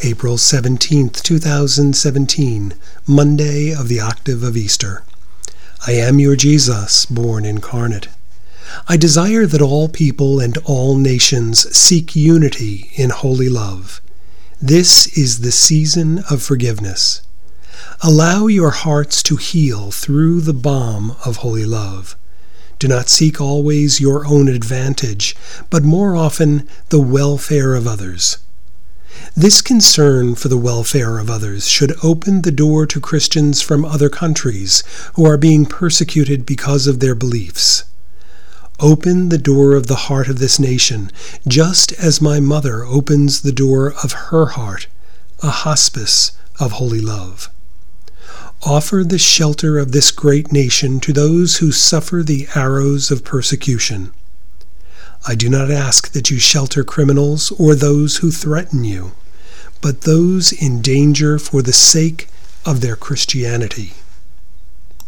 April 17th, 2017, Monday of the octave of Easter. I am your Jesus, born incarnate. I desire that all people and all nations seek unity in holy love. This is the season of forgiveness. Allow your hearts to heal through the balm of holy love. Do not seek always your own advantage, but more often the welfare of others. This concern for the welfare of others should open the door to Christians from other countries who are being persecuted because of their beliefs. Open the door of the heart of this nation, just as my mother opens the door of her heart, a hospice of holy love. Offer the shelter of this great nation to those who suffer the arrows of persecution. I do not ask that you shelter criminals or those who threaten you, but those in danger for the sake of their Christianity.